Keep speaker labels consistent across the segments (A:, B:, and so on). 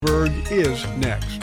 A: Berg is next.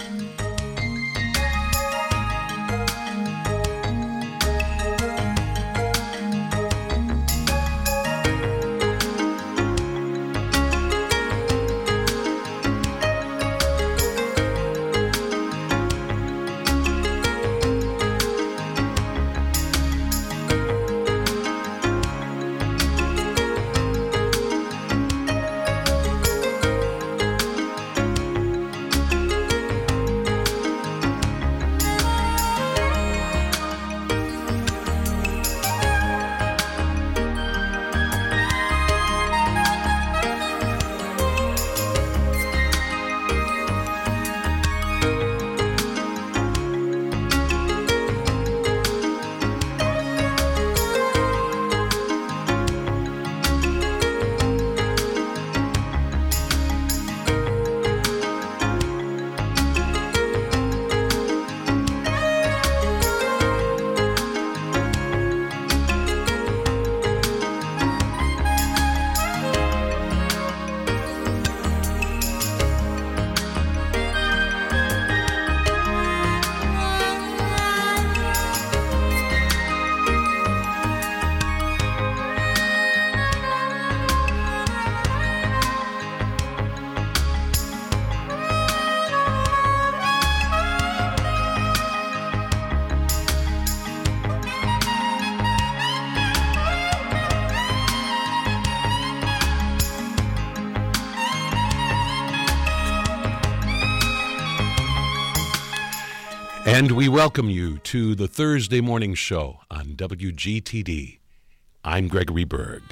A: And we welcome you to the Thursday morning show on WGTD. I'm Gregory Berg.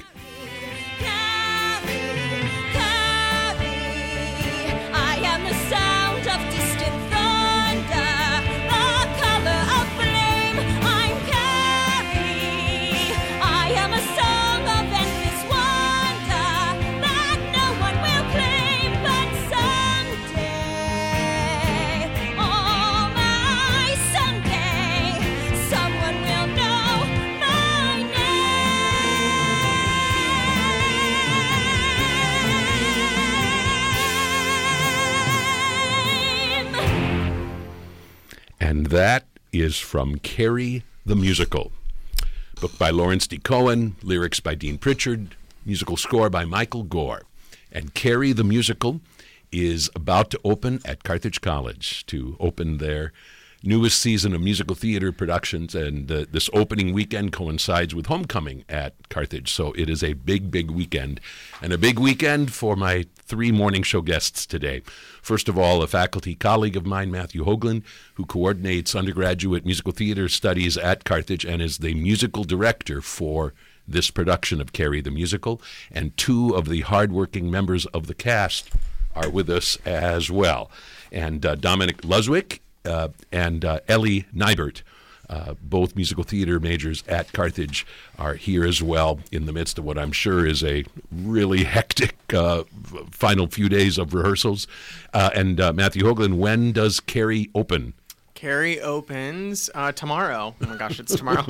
A: And that is from Carrie the Musical. Book by Lawrence D. Cohen, lyrics by Dean Pritchard, musical score by Michael Gore. And Carrie the Musical is about to open at Carthage College, to open their newest season of musical theater productions, and this opening weekend coincides with homecoming at Carthage. So it is a big, big weekend, and a big weekend for my three morning show guests today. First of all, a faculty colleague of mine, Matthew Hoagland, who coordinates undergraduate musical theater studies at Carthage and is the musical director for this production of Carrie the Musical. And two of the hardworking members of the cast are with us as well. And Dominic Luswick and Ellie Nybert, both musical theater majors at Carthage, are here as well in the midst of what I'm sure is a really hectic final few days of rehearsals. And Matthew Hoagland, when does Carrie open?
B: Carrie opens tomorrow. Oh my gosh, it's tomorrow.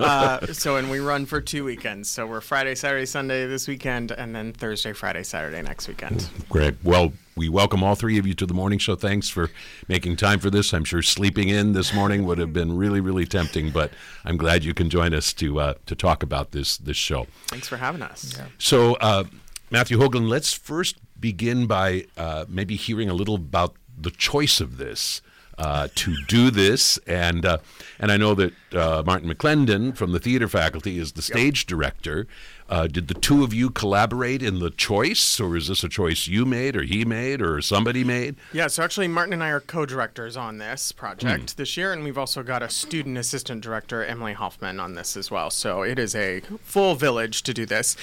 B: And we run for 2 weekends. So we're Friday, Saturday, Sunday this weekend, and then Thursday, Friday, Saturday next weekend.
A: Great. Well, we welcome all three of you to the morning show. Thanks for making time for this. I'm sure sleeping in this morning would have been really, really tempting, but I'm glad you can join us to talk about this show.
B: Thanks for having us. Yeah.
A: So, Matthew Hoagland, let's first begin by maybe hearing a little about the choice of this. To do this, and I know that Martin McClendon from the theater faculty is the stage director. Did the two of you collaborate in the choice, or is this a choice you made, or he made, or somebody made?
B: Yeah, so actually Martin and I are co-directors on this project this year, and we've also got a student assistant director, Emily Hoffman, on this as well. So it is a full village to do this.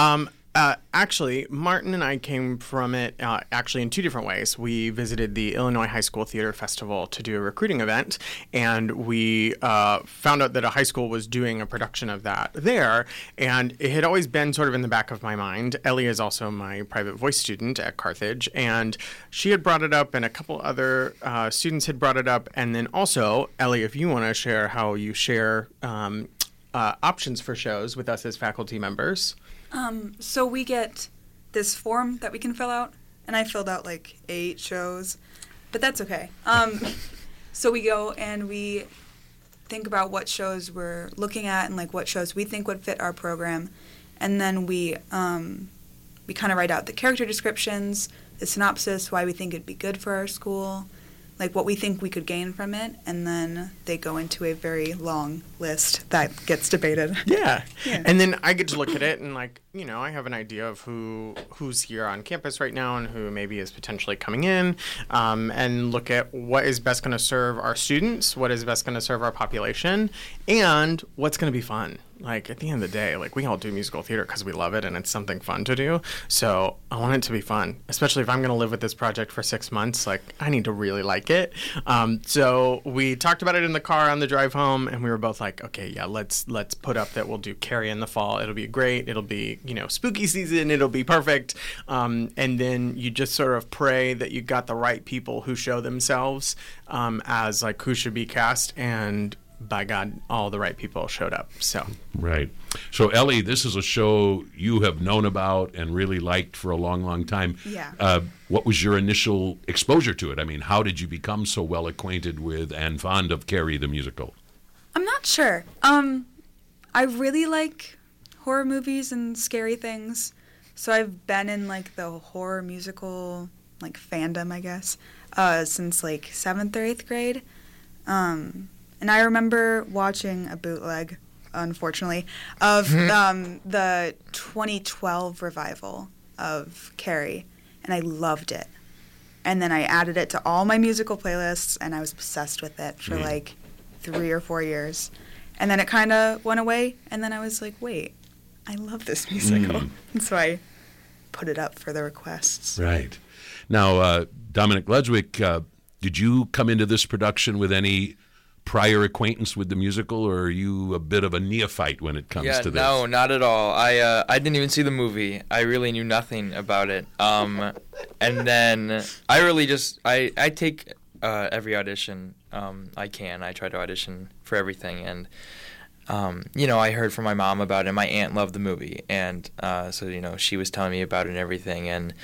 B: Actually, Martin and I came from it actually in two different ways. We visited the Illinois High School Theater Festival to do a recruiting event, and we found out that a high school was doing a production of that there, and it had always been sort of in the back of my mind. Ellie is also my private voice student at Carthage, and she had brought it up, and a couple other students had brought it up, and then also, Ellie, if you want to share how you share options for shows with us as faculty members.
C: So we get this form that we can fill out and I filled out like 8 shows, but that's okay. So we go and we think about what shows we're looking at and like what shows we think would fit our program, and then we kind of write out the character descriptions, the synopsis, why we think it'd be good for our school, like what we think we could gain from it, and then they go into a very long list that gets debated.
B: Yeah. And then I get to look at it and like, you know, I have an idea of who's here on campus right now and who maybe is potentially coming in, and look at what is best going to serve our students, what is best going to serve our population, and what's going to be fun. Like, at the end of the day, like, we all do musical theater because we love it and it's something fun to do. So I want it to be fun, especially if I'm going to live with this project for 6 months. Like, I need to really like it. So we talked about it in the car on the drive home, and we were both like, okay, yeah, let's put up that we'll do Carrie in the fall. It'll be great. It'll be, you know, spooky season. It'll be perfect. And then you just sort of pray that you got the right people who show themselves as, like, who should be cast, and by God, all the right people showed up. So
A: Right. So, Ellie, this is a show you have known about and really liked for a long, long time.
C: Yeah.
A: What was your initial exposure to it? I mean, how did you become so well acquainted with and fond of Carrie the musical?
C: I'm not sure. I really like horror movies and scary things, so I've been in like the horror musical like fandom, I guess, since like 7th or 8th grade. And I remember watching a bootleg, unfortunately, of the 2012 revival of Carrie, and I loved it. And then I added it to all my musical playlists, and I was obsessed with it for like 3 or 4 years. And then it kind of went away, and then I was like, wait, I love this musical. And so I put it up for the requests.
A: Right. Now, Dominic Ledwick, did you come into this production with any prior acquaintance with the musical, or are you a bit of a neophyte when it comes to this?
D: No, not at all. I didn't even see the movie. I really knew nothing about it. And then I really just I take every audition I can. I try to audition for everything, and you know, I heard from my mom about it. My aunt loved the movie, and so you know, she was telling me about it and everything. And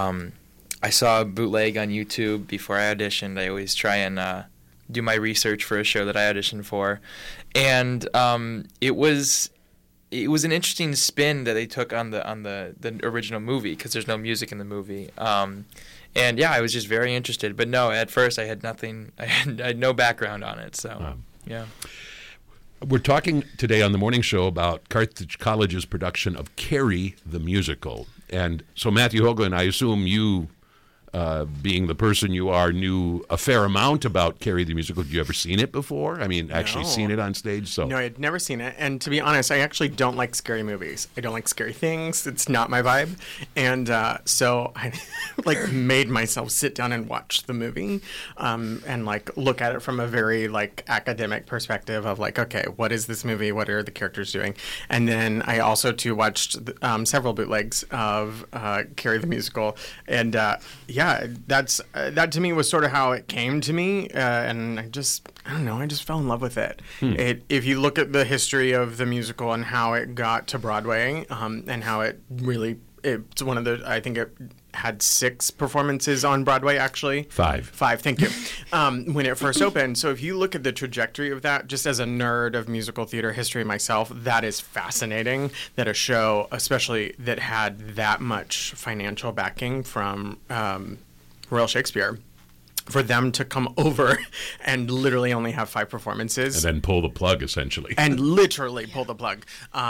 D: I saw a bootleg on YouTube before I auditioned. I always try and do my research for a show that I auditioned for, and it was an interesting spin that they took on the original movie, because there's no music in the movie. And yeah, I was just very interested. But no, at first I had nothing. I had no background on it. So yeah.
A: We're talking today on the morning show about Carthage College's production of Carrie the musical, and so Matthew Hoagland, I assume you, being the person you are, knew a fair amount about Carrie the musical. Had you ever seen it before? I mean, actually seen it on stage? So
B: no, I had never seen it. And to be honest, I actually don't like scary movies. I don't like scary things. It's not my vibe. And so I like made myself sit down and watch the movie, and like look at it from a very like academic perspective of like, okay, what is this movie? What are the characters doing? And then I also too watched several bootlegs of Carrie the musical, and yeah, that to me was sort of how it came to me, and I don't know, I just fell in love with it. If you look at the history of the musical and how it got to Broadway, and how it's one of the, I think it had 6 performances on Broadway, actually.
A: 5.
B: 5, thank you. When it first opened. So if you look at the trajectory of that, just as a nerd of musical theater history myself, that is fascinating, that a show, especially that had that much financial backing from Royal Shakespeare, for them to come over and literally only have 5 performances.
A: And then pull the plug, essentially.
B: And literally pull the plug.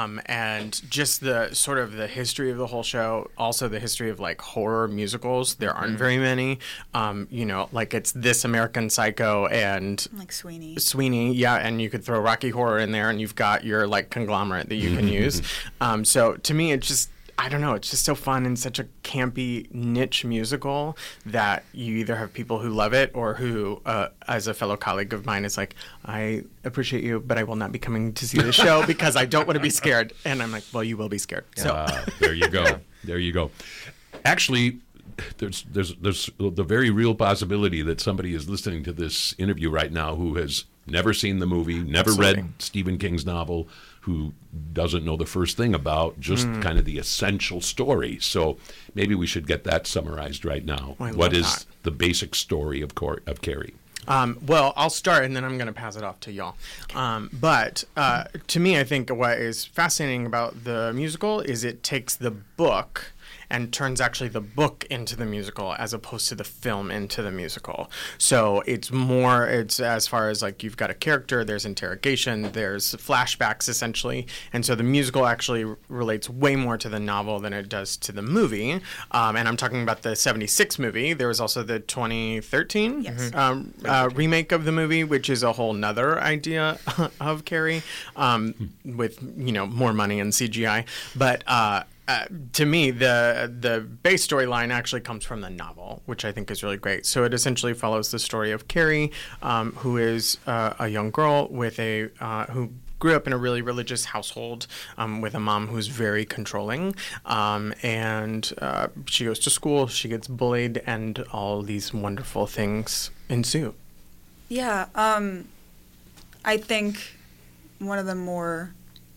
B: And just the sort of the history of the whole show, also the history of like horror musicals. There aren't very many. You know, like it's This American Psycho and
C: Like Sweeney.
B: Sweeney, yeah, and you could throw Rocky Horror in there and you've got your like conglomerate that you can use. So to me, it's just, I don't know, it's just so fun and such a campy niche musical that you either have people who love it or who, as a fellow colleague of mine, is like, I appreciate you, but I will not be coming to see the show because I don't want to be scared. And I'm like, well, you will be scared. So
A: There you go. There you go. Actually, there's the very real possibility that somebody is listening to this interview right now who has never seen the movie, never
B: Absolutely.
A: read Stephen King's novel, who doesn't know the first thing about just kind of the essential story. So maybe we should get that summarized right now.
B: I love
A: What is
B: that.
A: the basic story of Carrie?
B: Well, I'll start and then I'm going to pass it off to y'all. But to me, I think what is fascinating about the musical is it takes the book and turns actually the book into the musical as opposed to the film into the musical. So it's as far as like you've got a character, there's interrogation, there's flashbacks essentially. And so the musical actually relates way more to the novel than it does to the movie. And I'm talking about the 76 movie. There was also the 2013
C: Yes.
B: remake of the movie, which is a whole nother idea of Carrie with, more money and CGI. But to me, the base storyline actually comes from the novel, which I think is really great. So it essentially follows the story of Carrie, who is a young girl who grew up in a really religious household with a mom who's very controlling, and she goes to school, she gets bullied, and all these wonderful things ensue.
C: Yeah, I think one of the more,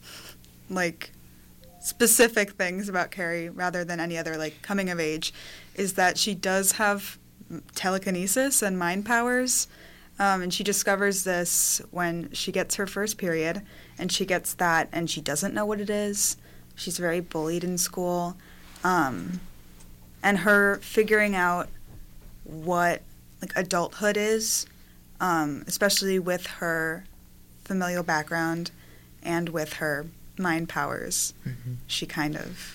C: specific things about Carrie, rather than any other, coming of age, is that she does have telekinesis and mind powers, and she discovers this when she gets her first period, and she gets that, and she doesn't know what it is. She's very bullied in school, and her figuring out what, adulthood is, especially with her familial background and with her mind powers, she kind of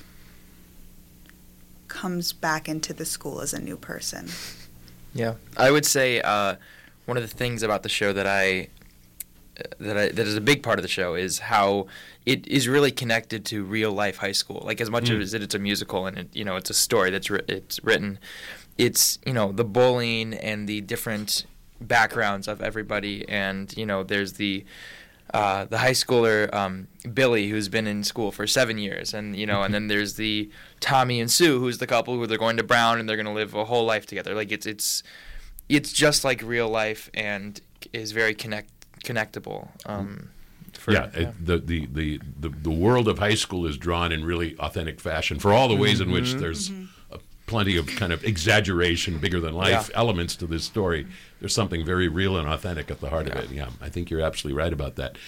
C: comes back into the school as a new person.
D: Yeah, I would say one of the things about the show that is a big part of the show is how it is really connected to real life high school. Like, as much as it's a musical and it's a story that's it's written, it's the bullying and the different backgrounds of everybody, and there's the high schooler Billy, who's been in school for 7 years, and and then there's the Tommy and Sue, who's the couple who they're going to Brown and they're going to live a whole life together. Like, it's just like real life and is very connectable.
A: The world of high school is drawn in really authentic fashion for all the ways in which there's plenty of kind of exaggeration, bigger than life elements to this story. There's something very real and authentic at the heart of it. Yeah, I think you're absolutely right about that.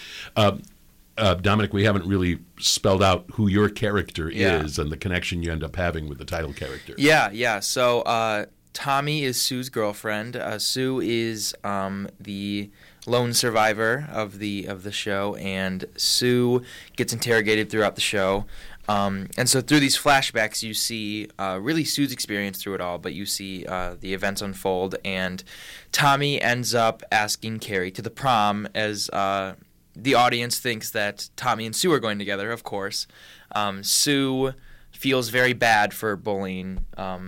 A: Dominic, we haven't really spelled out who your character is and the connection you end up having with the title character.
D: Yeah. So Tommy is Sue's girlfriend. Sue is the lone survivor of the show, and Sue gets interrogated throughout the show. And so through these flashbacks, you see really Sue's experience through it all, but you see the events unfold, and Tommy ends up asking Carrie to the prom as the audience thinks that Tommy and Sue are going together, of course. Sue feels very bad for bullying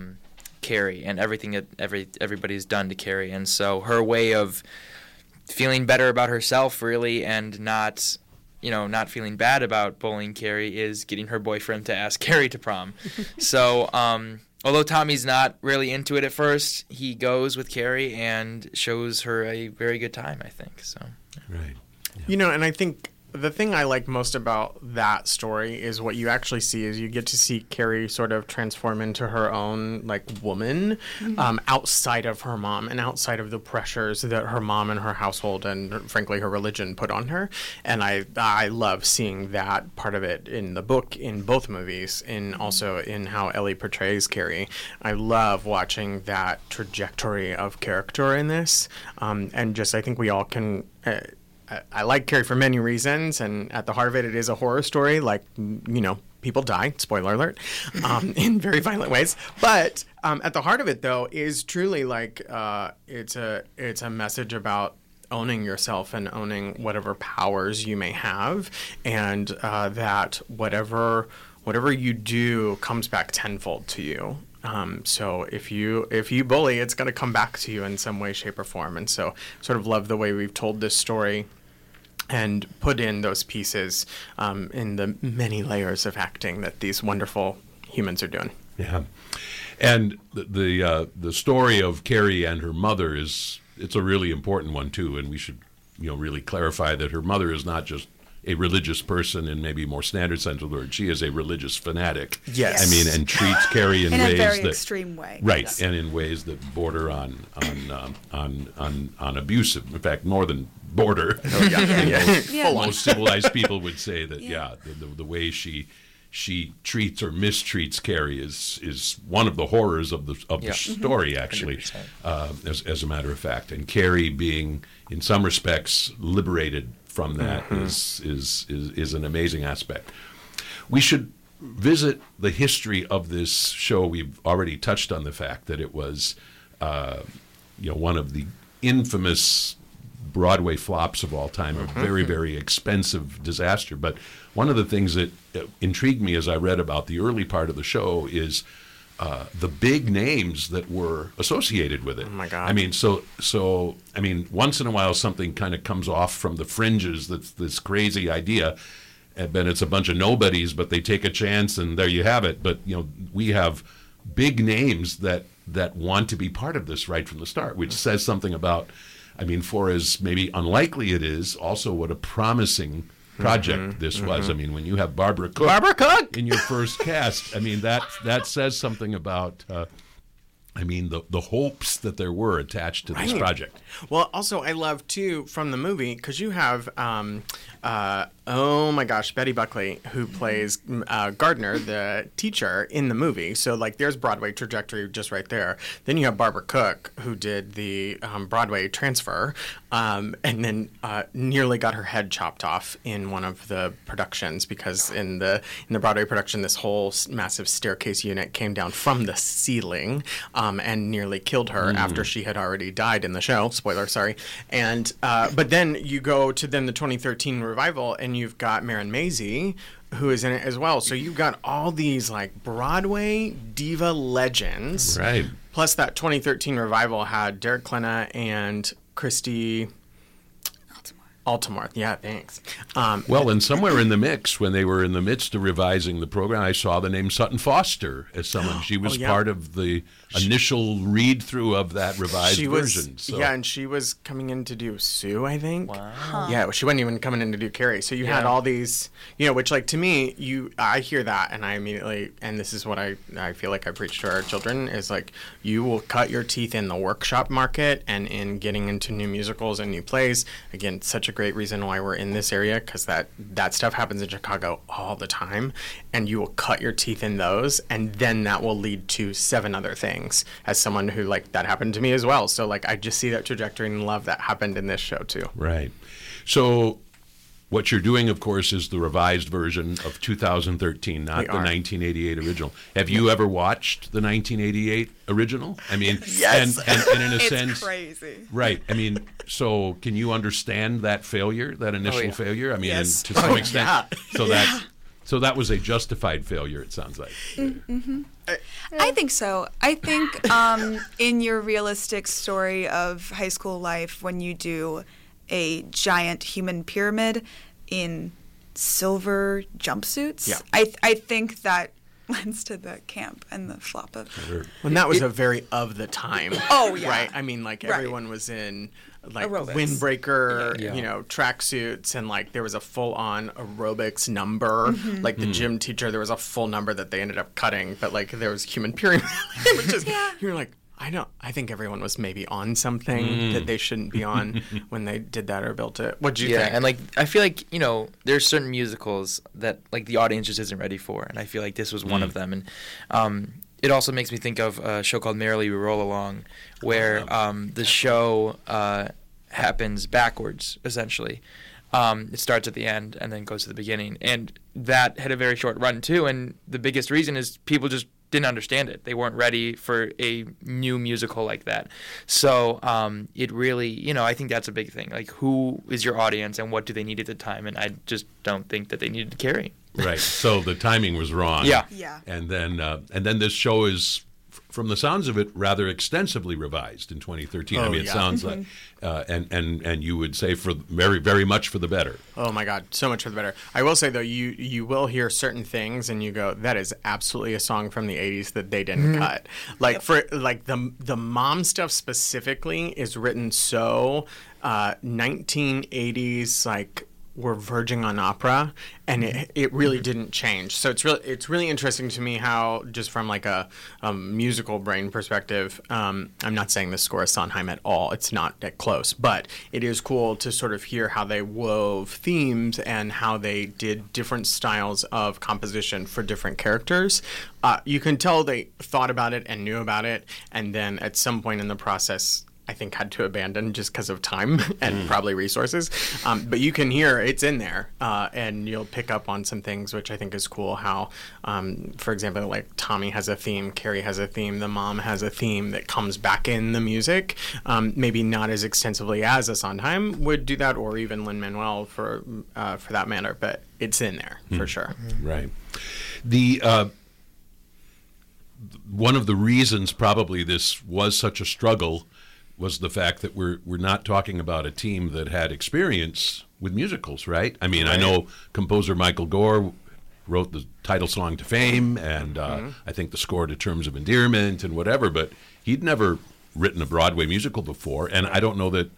D: Carrie and everything that everybody's done to Carrie, and so her way of feeling better about herself, really, and not feeling bad about bullying Carrie is getting her boyfriend to ask Carrie to prom. So, although Tommy's not really into it at first, he goes with Carrie and shows her a very good time, I think. So,
A: Right.
B: And I think the thing I like most about that story is what you actually see is you get to see Carrie sort of transform into her own woman outside of her mom and outside of the pressures that her mom and her household and frankly her religion put on her. And I love seeing that part of it in the book, in both movies, and also in how Ellie portrays Carrie. I love watching that trajectory of character in this, and just I think we all can. I like Carrie for many reasons, and at the heart of it, it is a horror story. People die, spoiler alert, in very violent ways. But at the heart of it, though, is truly it's a message about owning yourself and owning whatever powers you may have, and that whatever you do comes back tenfold to you. So if you bully, it's going to come back to you in some way, shape, or form. And so sort of love the way we've told this story and put in those pieces in the many layers of acting that these wonderful humans are doing.
A: Yeah. And the story of Carrie and her mother it's a really important one too, and we should really clarify that her mother is not just a religious person in maybe more standard sense of the word. She is a religious fanatic.
B: Yes.
A: I mean, and treats Carrie in
C: In
A: ways
C: a very
A: that
C: extreme way.
A: right,
C: Yes.
A: and in ways that border on abusive. In fact, more than border.
C: Yeah.
A: Most civilized people would say that. Yeah, the way she treats or mistreats Carrie is one of the horrors of the story, actually,
D: 100%.
A: as a matter of fact. And Carrie being, in some respects, liberated from that is an amazing aspect. We should visit the history of this show. We've already touched on the fact that it was, one of the infamous Broadway flops of all time, a very, very expensive disaster. But one of the things that intrigued me as I read about the early part of the show is the big names that were associated with it.
B: Oh my God!
A: I mean, so once in a while something kind of comes off from the fringes. That's this crazy idea, and then it's a bunch of nobodies, but they take a chance, and there you have it. But we have big names that want to be part of this right from the start, which says something about. I mean, for as maybe unlikely it is, also what a promising project this was. I mean, when you have Barbara Cook in your first cast, I mean that says something about the hopes that there were attached to this project.
B: Well, also I love too from the movie because you have oh my gosh, Betty Buckley, who plays Gardner, the teacher in the movie. So like there's Broadway trajectory just right there. Then you have Barbara Cook, who did the Broadway transfer, and then nearly got her head chopped off in one of the productions because in the Broadway production, this whole massive staircase unit came down from the ceiling and nearly killed her after she had already died in the show. Spoiler, sorry. And but then you go to the 2013 revival, and you've got Marin Mazzie, who is in it as well. So you've got all these like Broadway diva legends.
A: Right.
B: Plus that 2013 revival had Derek Klena and Christy Altamore. Yeah, thanks.
A: Well, and somewhere in the mix, when they were in the midst of revising the program, I saw the name Sutton Foster as someone. She was part of the initial read-through of that revised version. So.
B: Yeah, and she was coming in to do Sue, I think.
D: Wow.
C: Huh.
B: Yeah, she wasn't even coming in to do Carrie. So you had all these, which like to me, I hear that and I immediately, and this is what I feel like I preach to our children, is like you will cut your teeth in the workshop market and in getting into new musicals and new plays. Again, such a great reason why we're in this area, because that stuff happens in Chicago all the time, and you will cut your teeth in those, and then that will lead to 7 other things. As someone who like that happened to me as well, so like I just see that trajectory and love that happened in this show too.
A: Right. So what you're doing, of course, is the revised version of 2013, not the 1988 original. Have you ever watched the 1988 original? I mean,
B: yes.
A: and in a
C: It's
A: sense,
C: crazy.
A: right. I mean, so can you understand that failure, that initial failure? I mean,
C: Yes.
A: and to some extent,
B: yeah.
A: so that was a justified failure. It sounds like.
C: I think so. I think in your realistic story of high school life, when you do a giant human pyramid in silver jumpsuits, I think that lends to the camp and the flop of it.
B: When that was a very of the time.
C: Oh, yeah.
B: Right. I mean, like
C: Right.
B: everyone was in like
C: Aerobics.
B: windbreaker,
D: Yeah.
B: tracksuits, and like there was a full-on aerobics number. Like the gym teacher, there was a full number that they ended up cutting, but like there was human pyramid. It was just you're like, I think everyone was maybe on something that they shouldn't be on when they did that or built it. What do you think?
D: And like I feel like there's certain musicals that like the audience just isn't ready for, and I feel like this was one of them. And it also makes me think of a show called Merrily We Roll Along, where the show happens backwards essentially. It starts at the end and then goes to the beginning, and that had a very short run too. And the biggest reason is people just didn't understand it. They weren't ready for a new musical like that. So it really, I think that's a big thing. Like, who is your audience and what do they need at the time? And I just don't think that they needed Carrie.
A: Right. So the timing was wrong.
D: Yeah.
C: Yeah.
A: And then this show is from the sounds of it, rather extensively revised in 2013. I
B: Oh,
A: mean, it
B: yeah.
A: sounds like, and you would say for very, very much for the better.
B: Oh my God, so much for the better. I will say though, you will hear certain things and you go, that is absolutely a song from the '80s that they didn't cut. Like for like the mom stuff specifically is written so 1980s, like we're verging on opera, and it really didn't change. So it's really interesting to me how, just from like a musical brain perspective, I'm not saying the score is Sondheim at all. It's not that close, but it is cool to sort of hear how they wove themes and how they did different styles of composition for different characters. You can tell they thought about it and knew about it, and then at some point in the process, I think had to abandon just because of time and probably resources. But you can hear it's in there, and you'll pick up on some things, which I think is cool. How, for example, like Tommy has a theme, Carrie has a theme, the mom has a theme that comes back in the music. Maybe not as extensively as a Sondheim would do that, or even Lin-Manuel for that matter, but it's in there for sure.
A: Right. The one of the reasons probably this was such a struggle was the fact that we're not talking about a team that had experience with musicals, right? I mean, I know composer Michael Gore wrote the title song to Fame, and I think the score to Terms of Endearment and whatever, but he'd never written a Broadway musical before, and I don't know that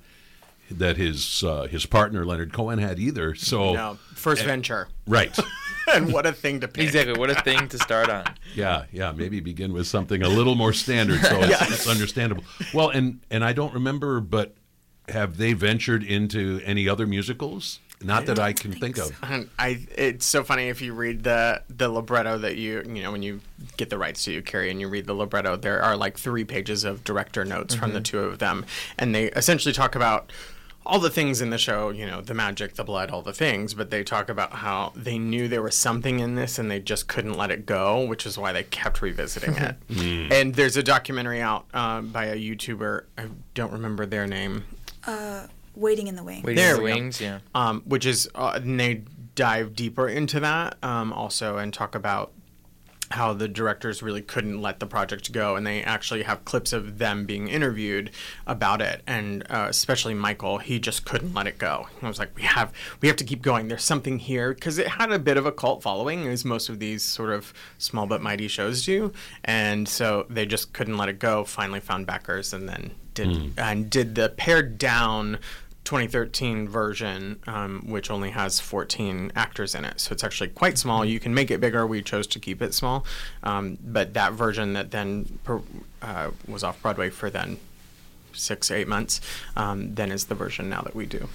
A: his partner Leonard Cohen had either. So
B: No, first venture.
A: Right.
B: And what a thing to pick.
D: Exactly. What a thing to start on.
A: Yeah. Maybe begin with something a little more standard, so it's understandable. Well, and I don't remember, but have they ventured into any other musicals? Not that I can think of.
B: And it's so funny if you read the libretto that you know when you get the rights to Carrie and you read the libretto, there are like 3 pages of director notes from the two of them, and they essentially talk about all the things in the show, you know, the magic, the blood, all the things, but they talk about how they knew there was something in this and they just couldn't let it go, which is why they kept revisiting it. And there's a documentary out by a YouTuber, I don't remember their name.
C: Waiting in the Wings.
D: Waiting
B: There
D: in the
B: we go.
D: Wings, yeah.
B: Which is, and they dive deeper into that also and talk about how the directors really couldn't let the project go, and they actually have clips of them being interviewed about it, and especially Michael, he just couldn't let it go. I was like, we have to keep going. There's something here, because it had a bit of a cult following, as most of these sort of small but mighty shows do, and so they just couldn't let it go. Finally found backers, and then did the pared down 2013 version, which only has 14 actors in it. So it's actually quite small. You can make it bigger. We chose to keep it small. But that version that then was off Broadway for then 6-8 months, then is the version now that we do.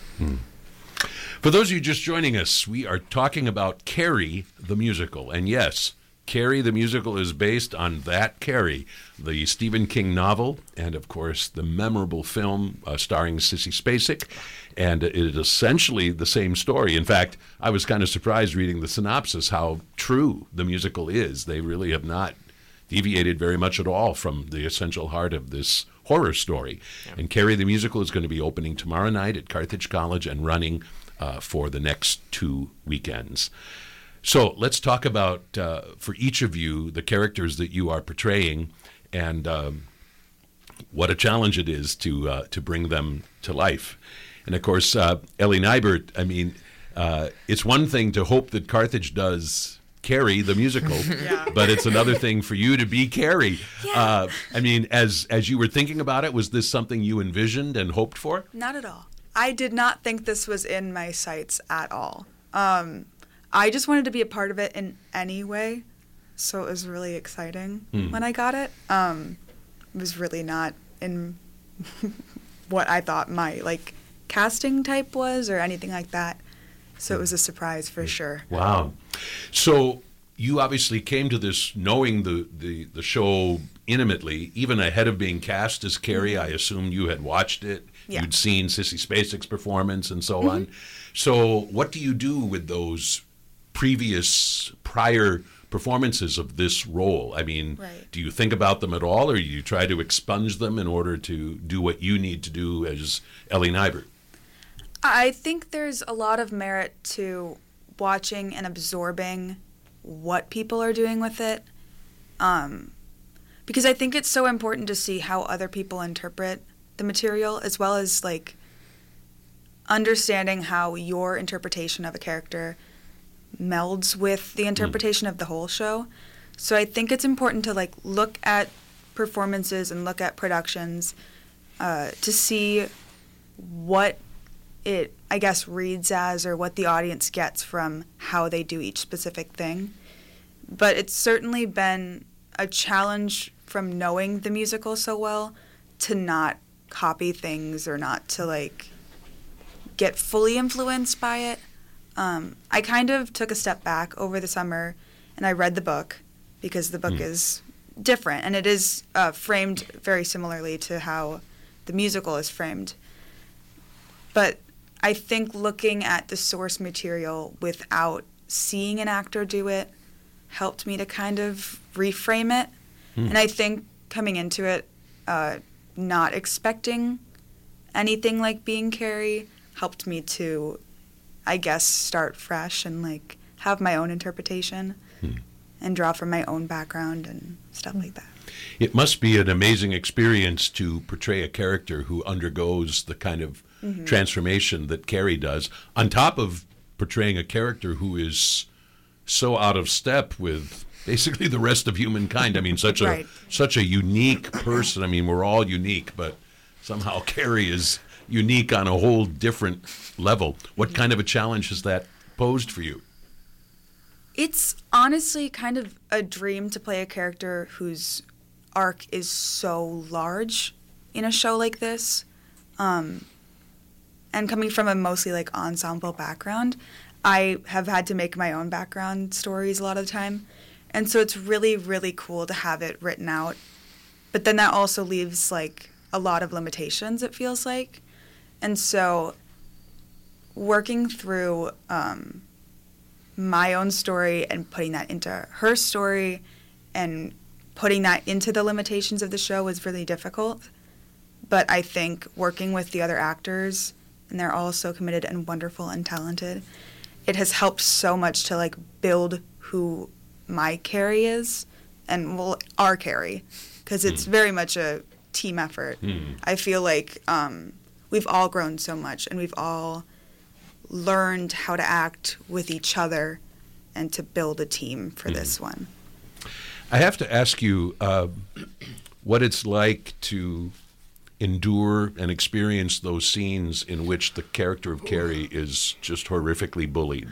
A: For those of you just joining us, we are talking about Carrie the musical. And yes, Carrie the musical is based on that Carrie, the Stephen King novel, and of course the memorable film starring Sissy Spacek. And it is essentially the same story. In fact, I was kind of surprised reading the synopsis how true the musical is. They really have not deviated very much at all from the essential heart of this horror story. Yeah. And Carrie the musical is going to be opening tomorrow night at Carthage College and running for the next 2 weekends. So let's talk about, for each of you, the characters that you are portraying and what a challenge it is to bring them to life. And, of course, Ellie Nybert, I mean, it's one thing to hope that Carthage does Carrie, the musical, but it's another thing for you to be Carrie. Yeah. I mean, as you were thinking about it, was this something you envisioned and hoped for?
C: Not at all. I did not think this was in my sights at all. I just wanted to be a part of it in any way, so it was really exciting when I got it. It was really not in what I thought my casting type was or anything like that. So it was a surprise for sure.
A: Wow. So you obviously came to this knowing the show intimately, even ahead of being cast as Carrie. I assume you had watched it. Yeah. You'd seen Sissy Spacek's performance and so on. So what do you do with those prior performances of this role? I mean, do you think about them at all, or do you try to expunge them in order to do what you need to do as Ellie Nybert?
C: I think there's a lot of merit to watching and absorbing what people are doing with it. because I think it's so important to see how other people interpret the material, as well as like understanding how your interpretation of a character melds with the interpretation of the whole show. So I think it's important to like look at performances and look at productions to see what it, I guess, reads as, or what the audience gets from how they do each specific thing. But it's certainly been a challenge from knowing the musical so well to not copy things or not to like get fully influenced by it. I kind of took a step back over the summer and I read the book because the book is different and it is framed very similarly to how the musical is framed. But I think looking at the source material without seeing an actor do it helped me to kind of reframe it. And I think coming into it, not expecting anything like being Carrie helped me to, I guess, start fresh and like have my own interpretation and draw from my own background and stuff like that.
A: It must be an amazing experience to portray a character who undergoes the kind of transformation that Carrie does, on top of portraying a character who is so out of step with basically the rest of humankind. I mean, such a unique person. I mean, we're all unique, but somehow Carrie is unique on a whole different level. What kind of a challenge has that posed for you?
C: It's honestly kind of a dream to play a character whose arc is so large in a show like this. And coming from a mostly like ensemble background, I have had to make my own background stories a lot of the time. And so it's really, really cool to have it written out. But then that also leaves like a lot of limitations, it feels like. And so working through my own story and putting that into her story and putting that into the limitations of the show was really difficult. But I think working with the other actors, and they're all so committed and wonderful and talented, it has helped so much to like build who my Carrie is, and well, our Carrie, because it's very much a team effort. I feel like we've all grown so much, and we've all learned how to act with each other and to build a team for this one.
A: I have to ask you what it's like to endure and experience those scenes in which the character of Carrie is just horrifically bullied.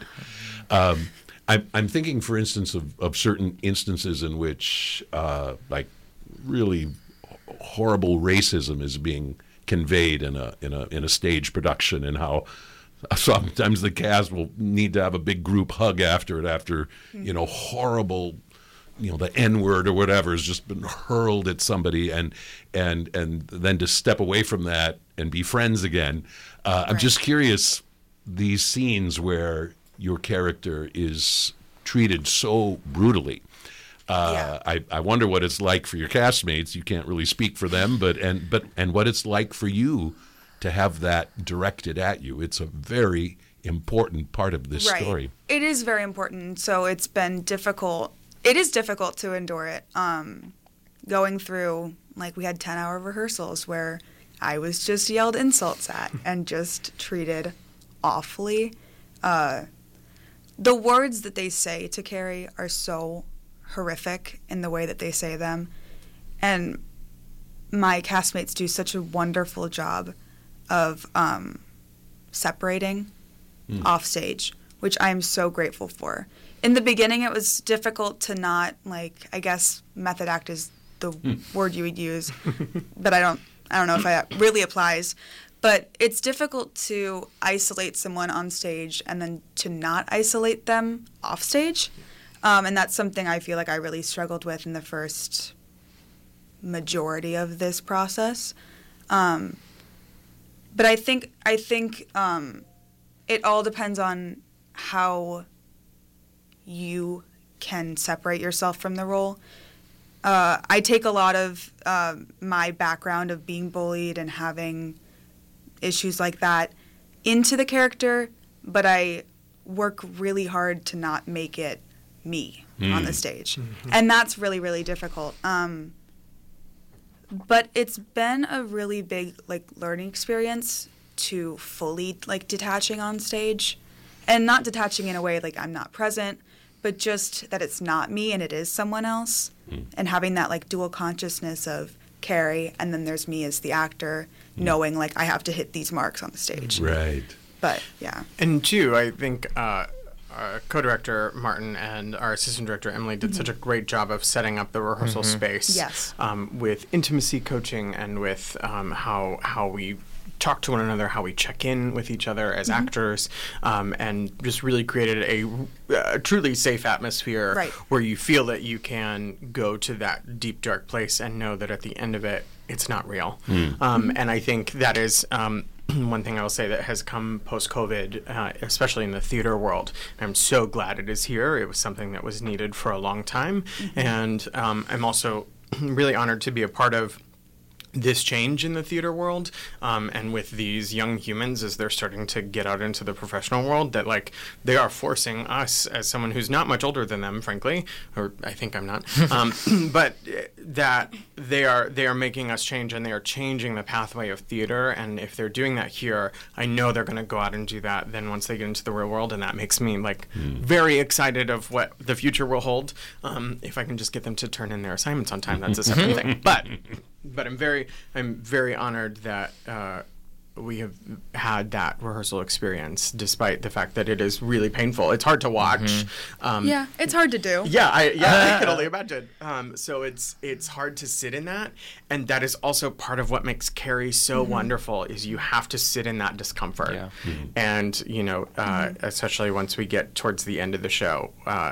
A: I'm thinking, for instance, of certain instances in which, like, really horrible racism is being conveyed in a stage production, and how sometimes the cast will need to have a big group hug after it, after horrible, the N-word or whatever has just been hurled at somebody, and then to step away from that and be friends again. I'm just curious, these scenes where your character is treated so brutally. I wonder what it's like for your castmates. You can't really speak for them, but what it's like for you to have that directed at you. It's a very important part of this story.
C: It is very important. So it's been difficult. It is difficult to endure it. Going through, like, we had 10-hour rehearsals where I was just yelled insults at and just treated awfully. The words that they say to Carrie are so horrific in the way that they say them. And my castmates do such a wonderful job of separating off stage, which I am so grateful for. In the beginning, it was difficult to not, like, I guess method act is the word you would use, but I don't know if that really applies. But it's difficult to isolate someone on stage and then to not isolate them off stage. And that's something I feel like I really struggled with in the first majority of this process. But I think it all depends on how you can separate yourself from the role. I take a lot of my background of being bullied and having issues like that into the character, but I work really hard to not make it me on the stage. And that's really, really difficult. But it's been a really big, like, learning experience to fully, like, detaching on stage. And not detaching in a way like I'm not present, but just that it's not me and it is someone else. And having that, like, dual consciousness of Carrie and then there's me as the actor, knowing, like, I have to hit these marks on the stage.
A: Right.
C: But, yeah.
B: And two, I think our co-director Martin and our assistant director Emily did such a great job of setting up the rehearsal space.
C: Yes.
B: With intimacy coaching and with how we talk to one another, how we check in with each other as actors, and just really created a truly safe atmosphere
C: Right.
B: where you feel that you can go to that deep, dark place and know that at the end of it, it's not real. And I think that is one thing I will say that has come post-COVID, especially in the theater world. I'm so glad it is here. It was something that was needed for a long time. And I'm also really honored to be a part of this change in the theater world, and with these young humans as they're starting to get out into the professional world, that like they are forcing us as someone who's not much older than them, frankly, or I think I'm not, but that they are making us change, and they are changing the pathway of theater. And if they're doing that here, I know they're going to go out and do that then once they get into the real world, and that makes me like very excited of what the future will hold. If I can just get them to turn in their assignments on time, that's a separate thing. But I'm very honored that we have had that rehearsal experience, despite the fact that it is really painful. It's hard to watch.
C: Yeah, it's hard to do.
B: I can only imagine. So it's hard to sit in that, and that is also part of what makes Carrie so wonderful. Is you have to sit in that discomfort, and especially once we get towards the end of the show,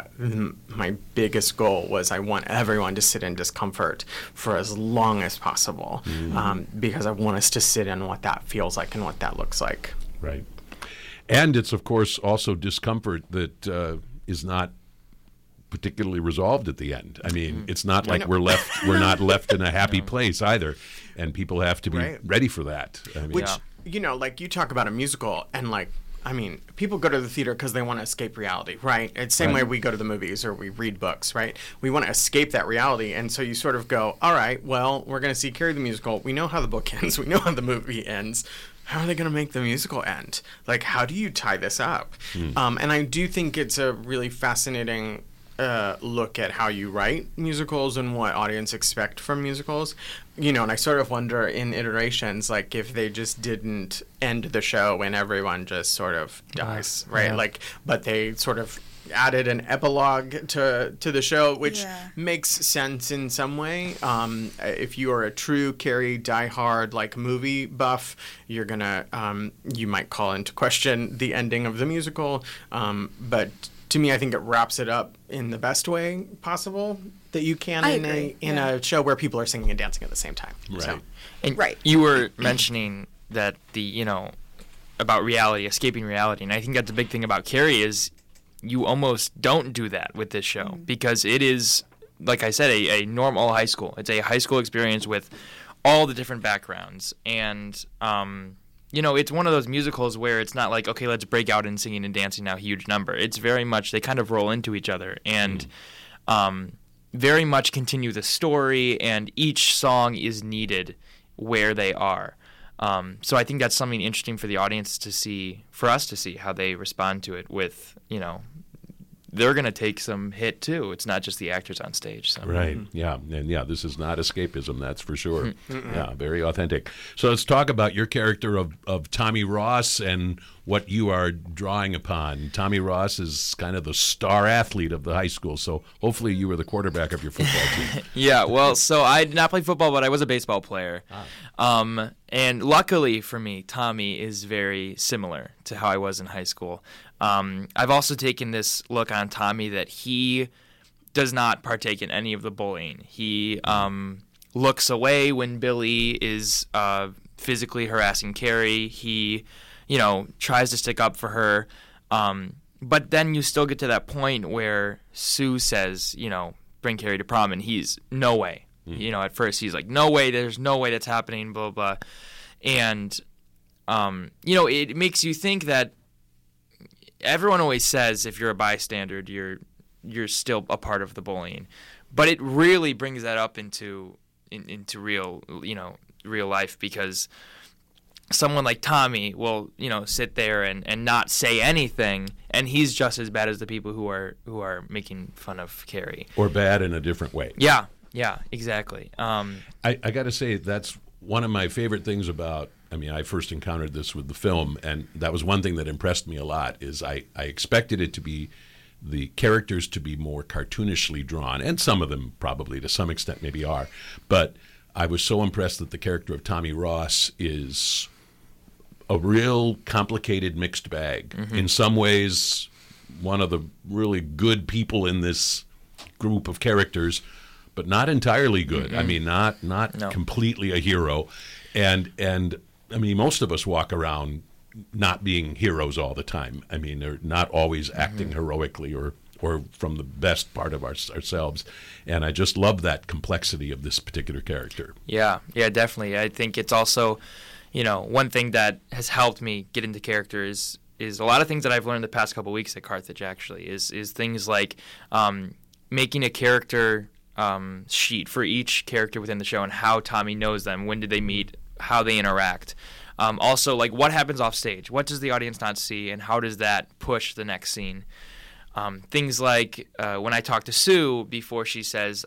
B: my biggest goal was I want everyone to sit in discomfort for as long as possible, because I want us to sit in what that feels like and what that looks like.
A: Right. And it's, of course, also discomfort that is not particularly resolved at the end. I mean, it's not like we're not left in a happy place either. And people have to be ready for that. I mean,
B: Which, like you talk about a musical, and like, I mean, people go to the theater because they want to escape reality, right? It's the same way we go to the movies or we read books, right? We want to escape that reality. And so you sort of go, all right, well, we're going to see Carrie the musical. We know how the book ends. We know how the movie ends. How are they going to make the musical end? Like, how do you tie this up? And I do think it's a really fascinating look at how you write musicals and what audience expect from musicals. And I sort of wonder in iterations, like if they just didn't end the show when everyone just sort of dies, right?
D: Yeah.
B: Like, but they sort of added an epilogue to the show, which makes sense in some way. If you are a true Carrie diehard like movie buff, you're gonna you might call into question the ending of the musical, but to me, I think it wraps it up in the best way possible that you can in a show where people are singing and dancing at the same time.
A: Right.
B: So,
D: And you were mentioning that about reality, escaping reality, and I think that's a big thing about Carrie is you almost don't do that with this show because it is, like I said, a normal high school. It's a high school experience with all the different backgrounds, and it's one of those musicals where it's not like, okay, let's break out in singing and dancing now, huge number. It's very much, they kind of roll into each other and very much continue the story, and each song is needed where they are. So I think that's something interesting for the audience to see, for us to see how they respond to it with, they're going to take some hit too. It's not just the actors on stage. So.
A: Right. Yeah. And this is not escapism, that's for sure. Yeah, very authentic. So let's talk about your character of Tommy Ross and what you are drawing upon. Tommy Ross is kind of the star athlete of the high school, so hopefully you were the quarterback of your football team.
D: Yeah, well, so I did not play football, but I was a baseball player. And luckily for me, Tommy is very similar to how I was in high school. I've also taken this look on Tommy that he does not partake in any of the bullying. He looks away when Billy is physically harassing Carrie. He, tries to stick up for her. But then you still get to that point where Sue says, bring Carrie to prom, and he's, no way. At first he's like, no way, there's no way that's happening, blah, blah. And, it makes you think that everyone always says if you're a bystander, you're still a part of the bullying. But it really brings that up into into real life, because someone like Tommy will, sit there and not say anything, and he's just as bad as the people who are making fun of Carrie.
A: Or bad in a different way.
D: Yeah, exactly.
A: I got to say, that's one of my favorite things about, I first encountered this with the film, and that was one thing that impressed me a lot, is I expected it to be, the characters to be more cartoonishly drawn, and some of them probably to some extent maybe are, but I was so impressed that the character of Tommy Ross is a real complicated mixed bag. Mm-hmm. In some ways, one of the really good people in this group of characters, but not entirely good. Mm-hmm. Not completely a hero. And most of us walk around not being heroes all the time. They're not always acting heroically or from the best part of ourselves. And I just love that complexity of this particular character.
D: Yeah, definitely. I think it's also, one thing that has helped me get into character is a lot of things that I've learned the past couple of weeks at Carthage, actually, is things like making a character sheet for each character within the show and how Tommy knows them, when did they meet, how they interact. Also, like, what happens off stage? What does the audience not see, and how does that push the next scene? Things like when I talk to Sue before she says,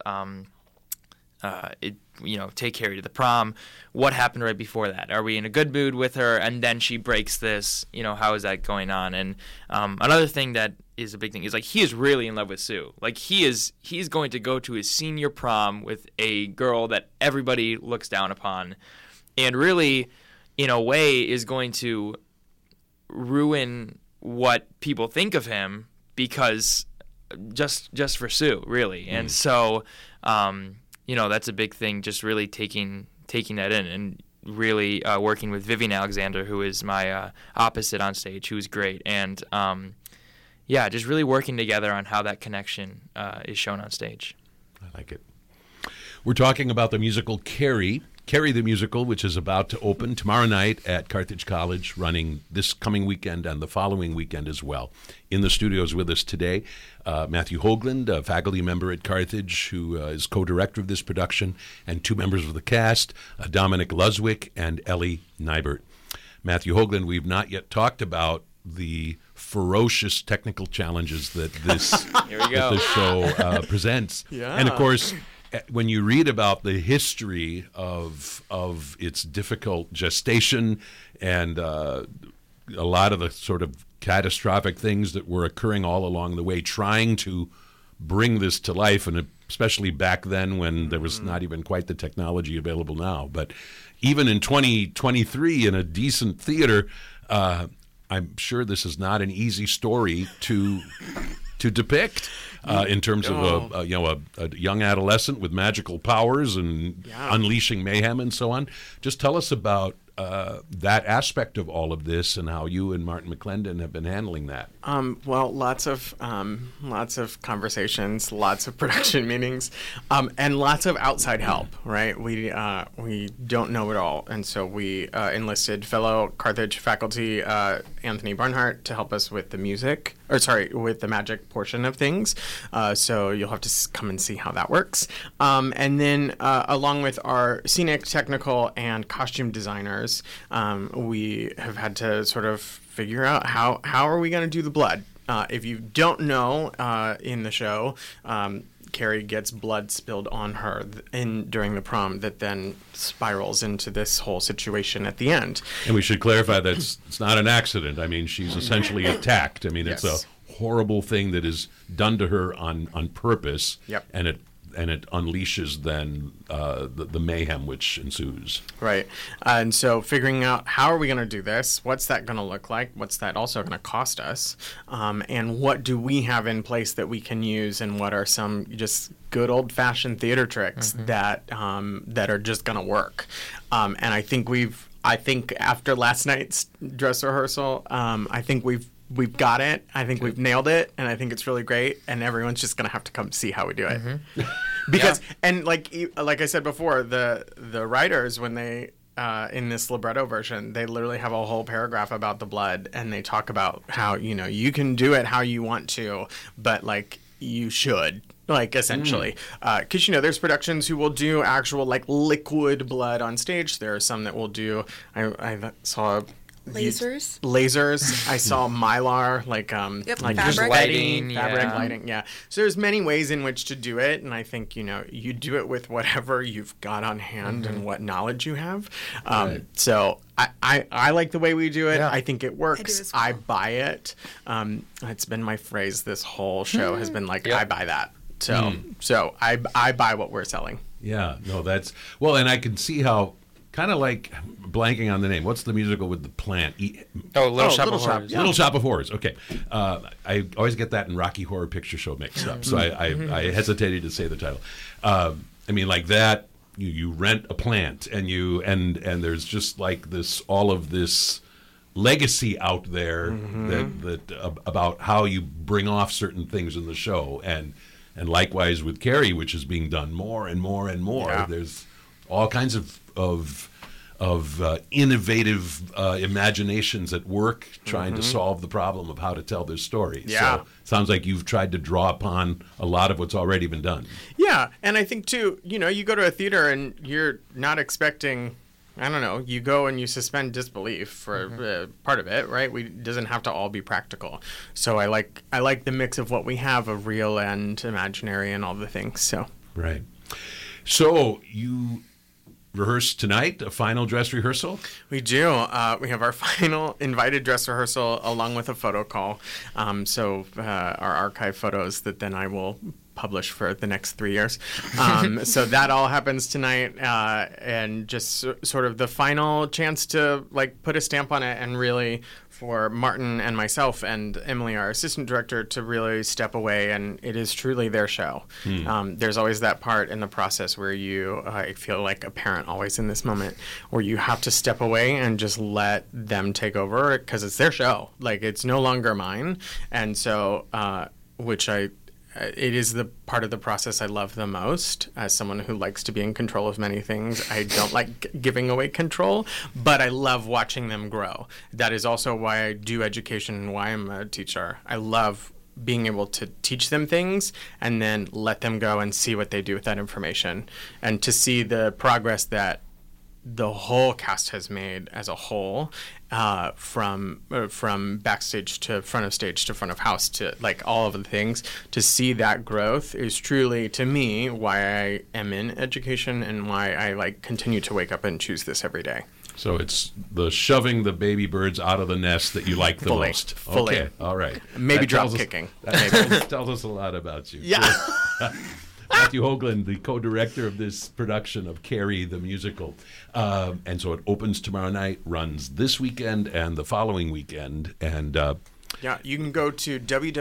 D: take Carrie to the prom, what happened right before that? Are we in a good mood with her? And then she breaks this, how is that going on? And another thing that is a big thing is, like, he is really in love with Sue. Like, he's going to go to his senior prom with a girl that everybody looks down upon, and really, in a way, is going to ruin what people think of him, because just for Sue, really. And so, that's a big thing, just really taking that in, and really working with Vivian Alexander, who is my opposite on stage, who's great. And, just really working together on how that connection is shown on stage.
A: I like it. We're talking about the musical Carrie the Musical, which is about to open tomorrow night at Carthage College, running this coming weekend and the following weekend as well. In the studios with us today, Matthew Hoagland, a faculty member at Carthage, who is co-director of this production, and two members of the cast, Dominic Luswick and Ellie Nybert. Matthew Hoagland, we've not yet talked about the ferocious technical challenges that this, that this show presents. Yeah. And, of course, when you read about the history of its difficult gestation and a lot of the sort of catastrophic things that were occurring all along the way, trying to bring this to life, and especially back then when there was not even quite the technology available now. But even in 2023 in a decent theater, I'm sure this is not an easy story to depict. In terms of a young adolescent with magical powers and unleashing mayhem and so on. Just tell us about that aspect of all of this and how you and Martin McClendon have been handling that.
B: Well, lots of conversations, lots of production meetings, and lots of outside help. Right? We don't know it all, and so we enlisted fellow Carthage faculty Anthony Barnhart to help us with the with the magic portion of things. So you'll have to come and see how that works. And then along with our scenic, technical, and costume designers, we have had to sort of figure out how are we going to do the blood. If you don't know, in the show, Carrie gets blood spilled on her during the prom that then spirals into this whole situation at the end.
A: And we should clarify that it's not an accident. She's essentially attacked. It's a horrible thing that is done to her on purpose.
B: Yep.
A: And it unleashes then the mayhem which ensues.
B: Right. And so figuring out how are we going to do this? What's that going to look like? What's that also going to cost us? And what do we have in place that we can use? And what are some just good old-fashioned theater tricks that are just going to work? And I think after last night's dress rehearsal, I think we've got it. I think we've nailed it, and I think it's really great. And everyone's just gonna have to come see how we do it, because and like I said before, the writers, when they in this libretto version, they literally have a whole paragraph about the blood, and they talk about how you can do it how you want to, but like you should. Like, essentially. Because, there's productions who will do actual, like, liquid blood on stage. There are some that will do, I saw... Lasers. I saw Mylar, like
C: Fabric.
B: just
D: lighting,
B: fabric
D: yeah.
B: lighting. Yeah. So there's many ways in which to do it, and I think you do it with whatever you've got on hand and what knowledge you have.
A: Right.
B: So I like the way we do it.
A: Yeah.
B: I think it works.
C: I do as well.
B: I buy it. It's been my phrase this whole show has been like,
D: Yep.
B: I buy that. So I buy what we're selling.
A: Yeah, no, that's well, and I can see how kind of like blanking on the name. What's the musical with the plant?
D: Little Shop
B: Little
D: of
B: Shop,
D: Horrors.
B: yeah.
A: Little Shop of Horrors. Okay, I always get that in Rocky Horror Picture Show mixed up, so I hesitated to say the title. I mean, like that. You rent a plant, and there's just like this all of this legacy out there that about how you bring off certain things in the show, and likewise with Carrie, which is being done more and more and more.
B: Yeah.
A: There's all kinds of innovative imaginations at work trying to solve the problem of how to tell this story.
B: Yeah.
A: So sounds like you've tried to draw upon a lot of what's already been done.
B: Yeah, and I think too, you go to a theater and you're not expecting. I don't know. You go and you suspend disbelief for part of it, right? It doesn't have to all be practical. So I like the mix of what we have of real and imaginary and all the things. So
A: Right. So you rehearse tonight, a final dress rehearsal?
B: we do. We have our final invited dress rehearsal along with a photo call. So our archive photos that then I will publish for the next 3 years. So that all happens tonight, and just sort of the final chance to like put a stamp on it, and really for Martin and myself and Emily, our assistant director, to really step away, and it is truly their show. There's always that part in the process where you, I feel like a parent always in this moment, where you have to step away and just let them take over because it's their show. Like, it's no longer mine. And so, it is the part of the process I love the most. As someone who likes to be in control of many things, I don't like giving away control, but I love watching them grow. That is also why I do education and why I'm a teacher. I love being able to teach them things and then let them go and see what they do with that information, and to see the progress that the whole cast has made as a whole, from backstage to front of stage to front of house to like all of the things. To see that growth is truly, to me, why I am in education and why I like continue to wake up and choose this every day.
A: So it's the shoving the baby birds out of the nest that you like the
B: Fully.
A: most.
B: Fully.
A: Okay, all right.
B: Maybe
A: That tells
B: drop
A: us-
B: kicking.
A: That tells us a lot about you.
B: Yeah.
A: Matthew Hoagland, the co-director of this production of Carrie the Musical. And so it opens tomorrow night, runs this weekend and the following weekend. And
B: Yeah, you can go to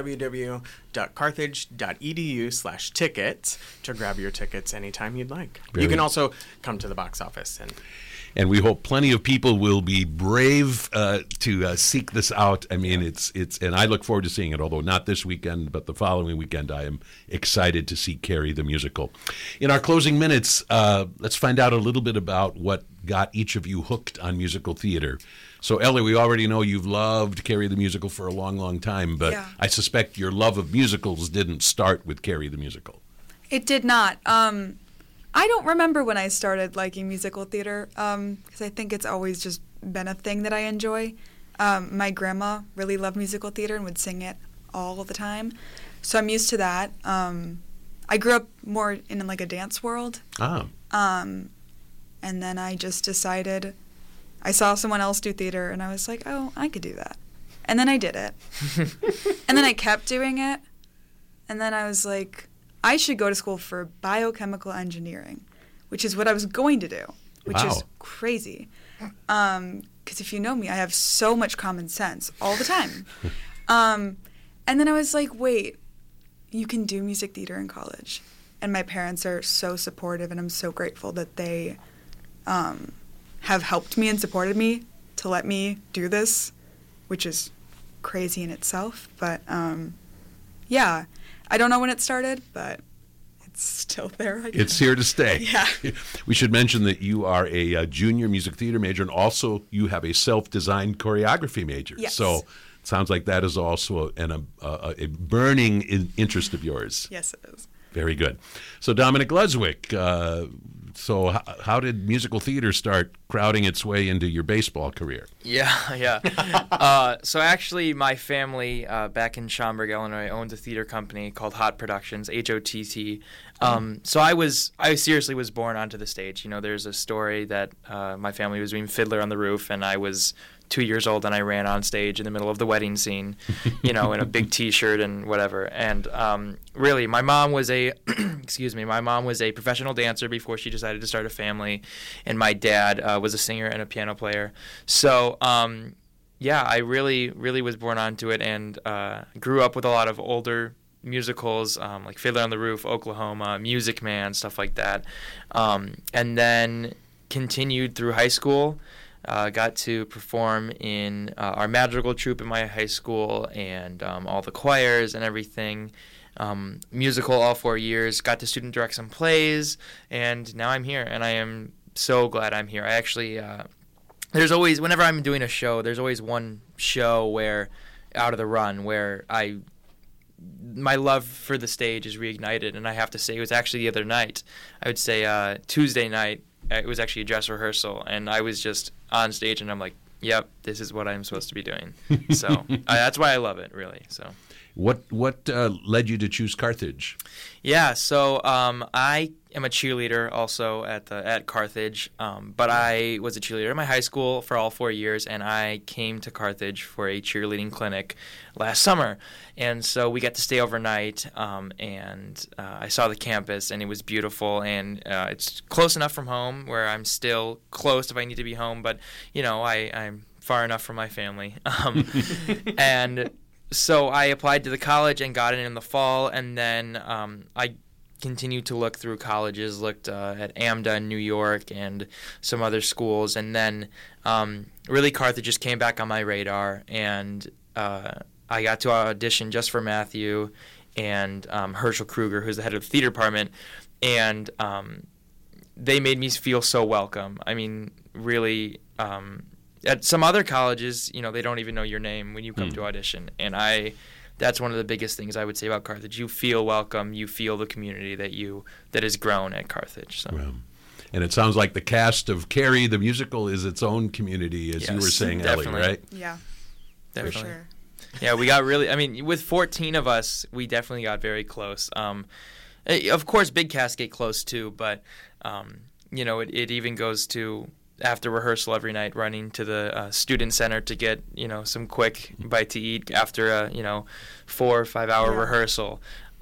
B: www.carthage.edu/tickets to grab your tickets anytime you'd like. You
A: Very-
B: can also come to the box office
A: and we hope plenty of people will be brave to seek this out. I mean, it's and I look forward to seeing it, although not this weekend, but the following weekend. I am excited to see Carrie the Musical. In our closing minutes, let's find out a little bit about what got each of you hooked on musical theater. So, Ellie, we already know you've loved Carrie the Musical for a long, long time, but
C: Yeah.
A: I suspect your love of musicals didn't start with Carrie the Musical.
C: It did not. I don't remember when I started liking musical theater, because I think it's always just been a thing that I enjoy. My grandma really loved musical theater and would sing it all the time, so I'm used to that. I grew up more in like a dance world,
A: Ah,
C: and then I just decided, I saw someone else do theater, and I was like, oh, I could do that. And then I did it. And then I kept doing it, and then I was like, I should go to school for biochemical engineering, which is what I was going to do, which
A: Wow.
C: is crazy. Because if you know me, I have so much common sense all the time. And then I was like, wait, you can do music theater in college. And my parents are so supportive, and I'm so grateful that they have helped me and supported me to let me do this, which is crazy in itself. But yeah. I don't know when it started, but it's still there. I guess.
A: it's here to stay.
C: Yeah.
A: We should mention that you are a junior music theater major, and also you have a self-designed choreography major.
C: Yes.
A: So sounds like that is also a burning interest of yours.
C: Yes, it is.
A: Very good. So Dominic Luswick, so how did musical theater start crowding its way into your baseball career?
D: Yeah. So actually, my family back in Schaumburg, Illinois, owns a theater company called Hott Productions, HOTT. So I seriously was born onto the stage. You know, there's a story that my family was doing Fiddler on the Roof, and I was 2 years old, and I ran on stage in the middle of the wedding scene, you know, in a big T-shirt and whatever. And really, my mom was a my mom was a professional dancer before she decided to start a family, and my dad was a singer and a piano player. So yeah, I really was born onto it, and grew up with a lot of older musicals like Fiddler on the Roof, Oklahoma, Music Man, stuff like that, and then continued through high school. Got to perform in our madrigal troupe in my high school, and all the choirs and everything. Musical all 4 years. Got to student direct some plays, and now I'm here, and I am so glad I'm here. I actually, there's always, whenever I'm doing a show, there's always one show where, out of the run, where my love for the stage is reignited, and I have to say it was actually the other night. I would say Tuesday night. It was actually a dress rehearsal, and I was just on stage, and I'm like, yep, this is what I'm supposed to be doing. So that's why I love it, really. So,
A: what led you to choose Carthage?
D: Yeah, so I am a cheerleader also at Carthage, but I was a cheerleader in my high school for all 4 years, and I came to Carthage for a cheerleading clinic last summer. And so we got to stay overnight, and I saw the campus, and it was beautiful, and it's close enough from home where I'm still close if I need to be home, but, you know, I'm far enough from my family. And so I applied to the college and got in the fall, and then I continued to look through colleges, looked at AMDA in New York and some other schools, and then really Carthage just came back on my radar, and I got to audition just for Matthew and Herschel Kruger, who's the head of the theater department, and they made me feel so welcome. I mean, really, at some other colleges, you know, they don't even know your name when you come to audition, and that's one of the biggest things I would say about Carthage. You feel welcome. You feel the community that has grown at Carthage. So.
A: Well, and it sounds like the cast of Carrie the musical is its own community, as you were saying,
D: definitely.
A: Ellie, right?
C: Yeah,
D: definitely.
C: for sure.
D: Yeah, we got really. I mean, with 14 of us, we definitely got very close. Of course, big cast get close too, but you know, it even goes to, after rehearsal every night, running to the student center to get, you know, some quick bite to eat after a, you know, 4 or 5 hour rehearsal.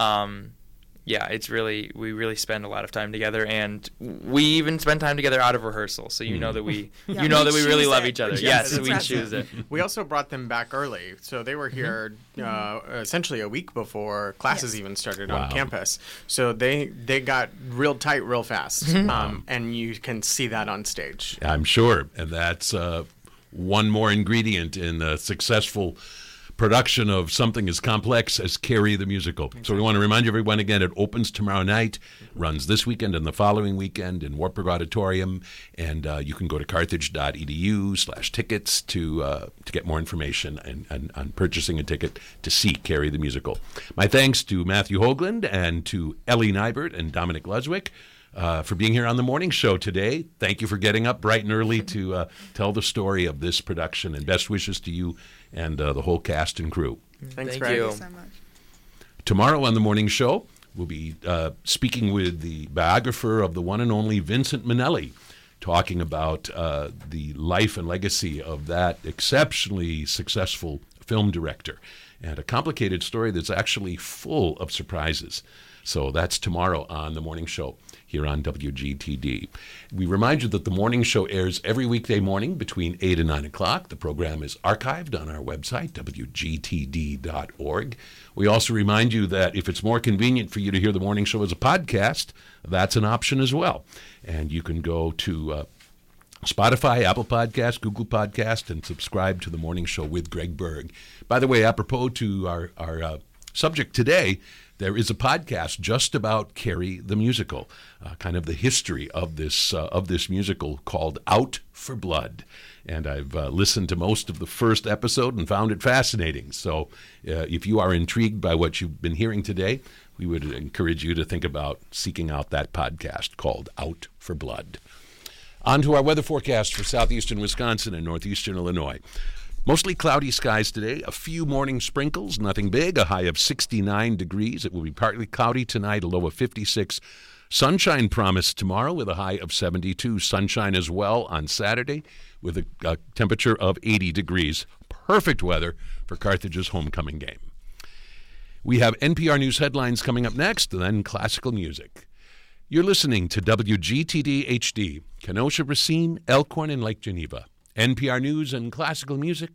D: Yeah, it's really, we really spend a lot of time together, and we even spend time together out of rehearsal. So you know that we, you know that we really love each other. Yes, we choose it.
B: We also brought them back early, so they were here essentially a week before classes even started on campus. So they got real tight real fast, and you can see that on stage.
A: I'm sure, and that's one more ingredient in a successful production of something as complex as Carrie the musical. Exactly. So we want to remind everyone again, it opens tomorrow night, runs this weekend and the following weekend in Wartburg Auditorium, and you can go to carthage.edu/tickets to get more information and on purchasing a ticket to see Carrie the musical. My thanks to Matthew Hoagland and to Ellie Nybert and Dominic Luswick for being here on the morning show today. Thank you for getting up bright and early to tell the story of this production, and best wishes to you and the whole cast and crew.
B: Thank
C: Thank you so much.
A: Tomorrow on the morning show, we'll be speaking with the biographer of the one and only Vincent Minnelli, talking about the life and legacy of that exceptionally successful film director, and a complicated story that's actually full of surprises. So that's tomorrow on the morning show here on WGTD. We remind you that the morning show airs every weekday morning between 8 and 9 o'clock. The program is archived on our website, WGTD.org. We also remind you that if it's more convenient for you to hear the morning show as a podcast, that's an option as well. And you can go to Spotify, Apple Podcast, Google Podcast, and subscribe to the morning show with Greg Berg. By the way, apropos to our subject today, there is a podcast just about Carrie the Musical, kind of the history of this musical called Out for Blood. And I've listened to most of the first episode and found it fascinating. So if you are intrigued by what you've been hearing today, we would encourage you to think about seeking out that podcast called Out for Blood. On to our weather forecast for southeastern Wisconsin and northeastern Illinois. Mostly cloudy skies today, a few morning sprinkles, nothing big, a high of 69 degrees. It will be partly cloudy tonight, a low of 56. Sunshine promised tomorrow with a high of 72. Sunshine as well on Saturday with a temperature of 80 degrees. Perfect weather for Carthage's homecoming game. We have NPR News headlines coming up next, and then classical music. You're listening to WGTD HD, Kenosha, Racine, Elkhorn, and Lake Geneva. NPR News and classical music